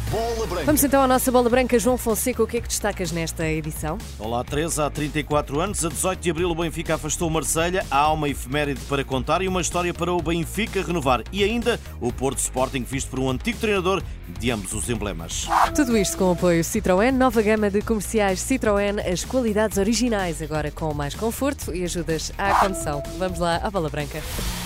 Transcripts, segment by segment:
Bola Branca. Vamos então à nossa Bola Branca. João Fonseca, o que é que destacas nesta edição? Olá, Teresa. Há 34 anos, a 18 de abril, o Benfica afastou o Marselha. Há uma efeméride para contar e uma história para o Benfica renovar. E ainda o Porto Sporting, visto por um antigo treinador de ambos os emblemas. Tudo isto com o apoio Citroën, nova gama de comerciais Citroën, as qualidades originais, agora com mais conforto e ajudas à condução. Vamos lá à Bola Branca.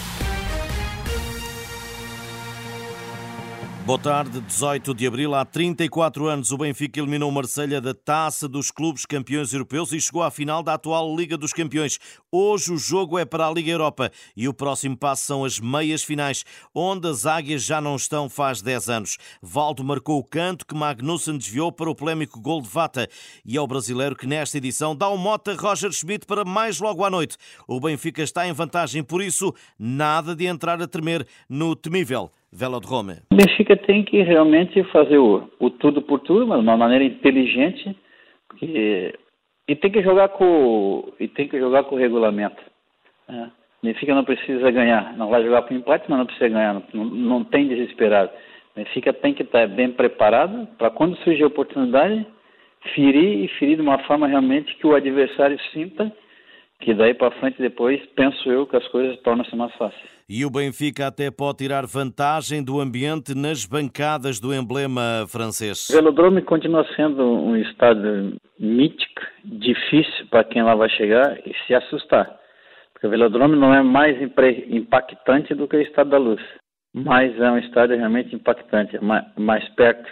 Boa tarde, 18 de abril, há 34 anos o Benfica eliminou o Marselha da Taça dos Clubes Campeões Europeus e chegou à final da atual Liga dos Campeões. Hoje o jogo é para a Liga Europa e o próximo passo são as meias finais, onde as águias já não estão faz 10 anos. Valdo marcou o canto que Magnussen desviou para o polémico gol de Vata e é o brasileiro que nesta edição dá o mote a Roger Schmidt para mais logo à noite. O Benfica está em vantagem, por isso nada de entrar a tremer no temível Velodrome. O Benfica tem que realmente fazer o tudo por tudo, mas de uma maneira inteligente, e tem que jogar com o regulamento. O Benfica não precisa ganhar, não vai jogar para o empate, mas não precisa ganhar, não tem desesperado. O Benfica tem que estar bem preparado para quando surgir a oportunidade, ferir de uma forma realmente que o adversário sinta que daí para frente depois, penso eu, que as coisas tornam-se mais fáceis. E o Benfica até pode tirar vantagem do ambiente nas bancadas do emblema francês. O Velodrome continua sendo um estádio mítico, difícil para quem lá vai chegar e se assustar. Porque o Velodrome não é mais impactante do que o Estádio da Luz. Mas é um estádio realmente impactante, mais perto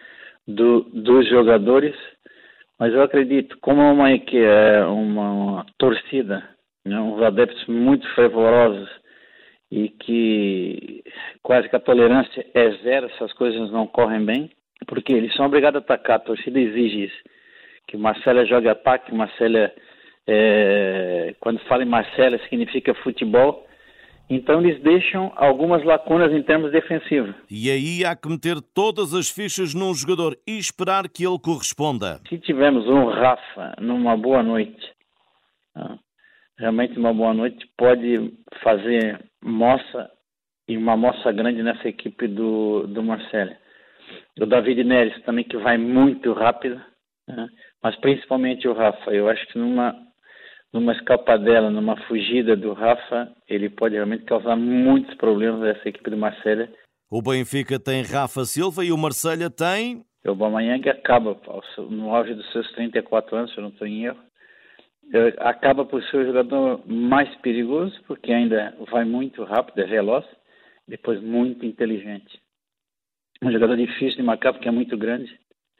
dos jogadores. Mas eu acredito, como é uma torcida, uns adeptos muito fervorosos e que quase que a tolerância é zero, essas coisas não correm bem, porque eles são obrigados a atacar, a torcida exige isso, que o Marselha jogue ataque, Marselha, quando fala em Marselha significa futebol. Então eles deixam algumas lacunas em termos defensivos. E aí há que meter todas as fichas num jogador e esperar que ele corresponda. Se tivermos um Rafa numa boa noite, realmente uma boa noite, pode fazer moça, e uma moça grande nessa equipe do Marselha. O David Neres também, que vai muito rápido, mas principalmente o Rafa. Eu acho que numa escapadela, numa fugida do Rafa, ele pode realmente causar muitos problemas a essa equipe do Marselha. O Benfica tem Rafa Silva e o Marselha tem... O Aubameyang acaba, no auge dos seus 34 anos, se eu não estou em erro, acaba por ser o jogador mais perigoso, porque ainda vai muito rápido, é veloz, depois muito inteligente. Um jogador difícil de marcar, porque é muito grande.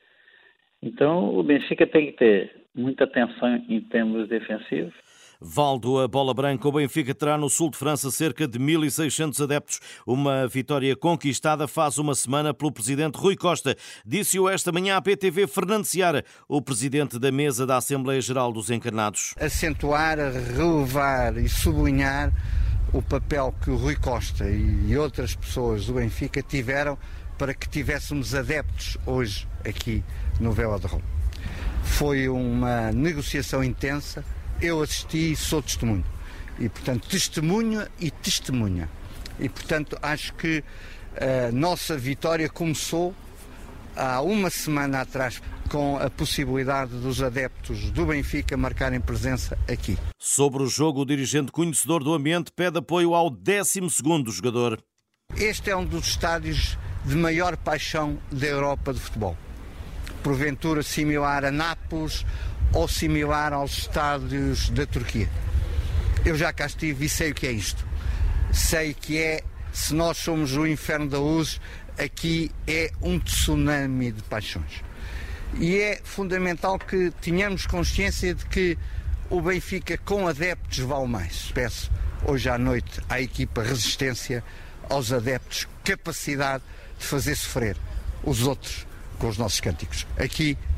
Então, o Benfica tem que ter muita atenção em termos defensivos. Valdo, a Bola Branca. O Benfica terá no sul de França cerca de 1.600 adeptos. Uma vitória conquistada faz uma semana pelo presidente Rui Costa. Disse-o esta manhã à PTV Fernando Seara, o presidente da mesa da Assembleia Geral dos Encarnados. Acentuar, relevar e sublinhar o papel que o Rui Costa e outras pessoas do Benfica tiveram para que tivéssemos adeptos hoje aqui no Velodrome. Foi uma negociação intensa, eu assisti e sou testemunho. E, portanto, testemunha e testemunha. E, portanto, acho que a nossa vitória começou há uma semana atrás com a possibilidade dos adeptos do Benfica marcarem presença aqui. Sobre o jogo, o dirigente conhecedor do ambiente pede apoio ao 12º jogador. Este é um dos estádios de maior paixão da Europa de futebol. Porventura similar a Nápoles ou similar aos estádios da Turquia. Eu já cá estive e sei o que é isto. Sei que se nós somos o inferno da luz, aqui é um tsunami de paixões. E é fundamental que tenhamos consciência de que o Benfica com adeptos vale mais. Peço hoje à noite à equipa resistência, aos adeptos capacidade de fazer sofrer os outros com os nossos cânticos, aqui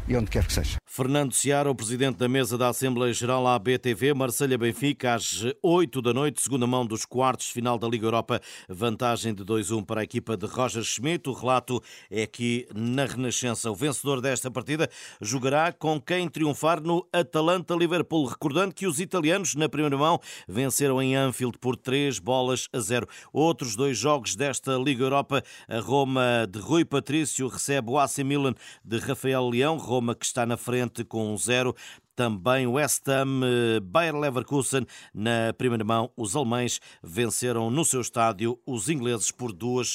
e onde quer que seja. Fernando Seara, o presidente da mesa da Assembleia Geral à BTV, Marselha-Benfica, às 8 da noite, segunda mão dos quartos de final da Liga Europa, vantagem de 2-1 para a equipa de Roger Schmidt. O relato é aqui na Renascença. O vencedor desta partida jogará com quem triunfar no Atalanta-Liverpool. Recordando que os italianos, na primeira mão, venceram em Anfield por 3-0. Outros dois jogos desta Liga Europa, a Roma de Rui Patrício recebe o AC Milan de Rafael Leão, Roma que está na frente com 1-0. Também o West Ham, Bayer Leverkusen. Na primeira mão, os alemães venceram no seu estádio os ingleses por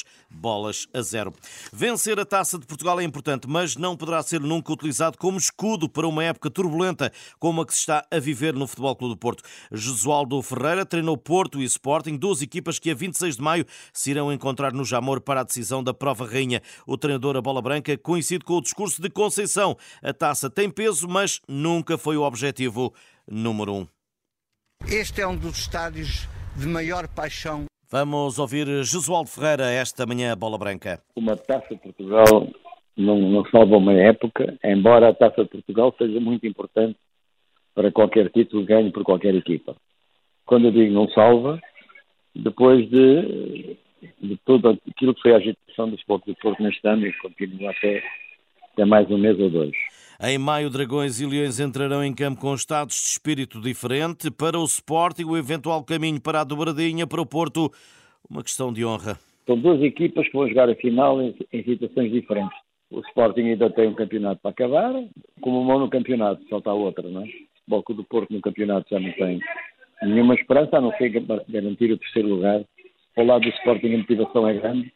2-0. Vencer a Taça de Portugal é importante, mas não poderá ser nunca utilizado como escudo para uma época turbulenta como a que se está a viver no Futebol Clube do Porto. Jesualdo Ferreira treinou Porto e Sporting, duas equipas que a 26 de maio se irão encontrar no Jamor para a decisão da Prova Rainha. O treinador A Bola Branca coincide com o discurso de Conceição. A taça tem peso, mas nunca foi o objetivo número 1. Este é um dos estádios de maior paixão. Vamos ouvir Jesualdo Ferreira esta manhã, Bola Branca. Uma Taça de Portugal não salva uma época, embora a Taça de Portugal seja muito importante para qualquer título ganho por qualquer equipa. Quando eu digo não salva, depois de tudo aquilo que foi a agitação do Futebol Clube do Porto neste ano e continua até mais um mês ou dois. Em maio, Dragões e Leões entrarão em campo com estados de espírito diferente. Para o Sporting, o eventual caminho para a dobradinha, para o Porto, uma questão de honra. São duas equipas que vão jogar a final em situações diferentes. O Sporting ainda tem um campeonato para acabar, como o Mão no campeonato, falta a outra, não é? O Futebol do Porto no campeonato já não tem nenhuma esperança, a não ser garantir o terceiro lugar. Ao lado do Sporting a motivação é grande.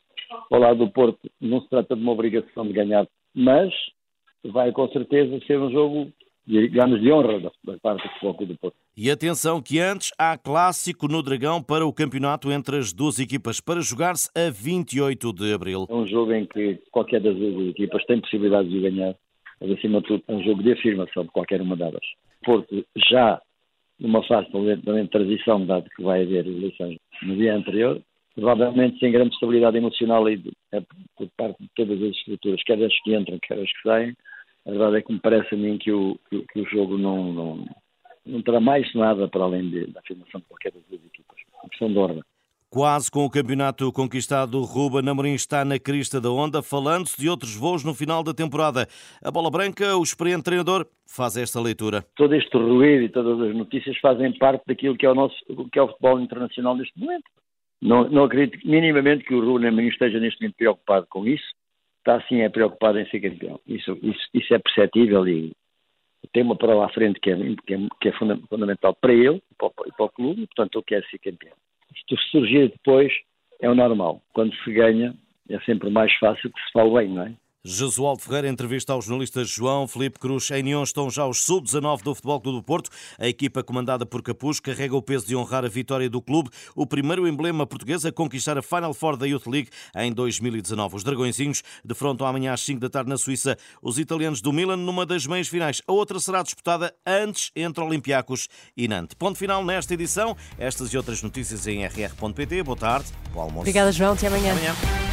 Ao lado do Porto não se trata de uma obrigação de ganhar, mas vai com certeza ser um jogo, digamos, de honra da parte do Futebol do Porto. E atenção que antes há clássico no Dragão para o campeonato entre as duas equipas, para jogar-se a 28 de abril. É um jogo em que qualquer das duas equipas tem possibilidade de ganhar, mas acima de tudo é um jogo de afirmação de qualquer uma delas. O Porto já numa fase de transição, dado que vai haver eleições no dia anterior, provavelmente sem grande estabilidade emocional e por parte de todas as estruturas, quer as que entram, quer as que saem. A verdade é que me parece a mim que o jogo não terá mais nada para além da afirmação de qualquer das duas equipas. Uma questão de ordem. Quase com o campeonato conquistado, Ruben Amorim está na crista da onda, falando-se de outros voos no final da temporada. A Bola Branca, o experiente treinador, faz esta leitura. Todo este ruído e todas as notícias fazem parte daquilo que é o futebol internacional neste momento. Não acredito minimamente que o Ruben Amorim esteja neste momento preocupado com isso. Está sim preocupado em ser campeão. Isso é perceptível e tem uma prova à frente que é fundamental para ele e para o clube, e portanto ele quer ser campeão. Se surgir depois é o normal. Quando se ganha é sempre mais fácil que se fale bem, não é? Jesualdo Ferreira, entrevista aos jornalistas João Filipe Cruz. Em União estão já os sub-19 do Futebol Clube do Porto. A equipa comandada por Capuz carrega o peso de honrar a vitória do clube, o primeiro emblema português a conquistar a Final Four da Youth League em 2019. Os Dragõezinhos defrontam amanhã às 5 da tarde na Suíça os italianos do Milan numa das meias finais. A outra será disputada antes entre Olympiacos e Nantes. Ponto final nesta edição. Estas e outras notícias em rr.pt. Boa tarde. Bom almoço. Obrigada, João. Até amanhã.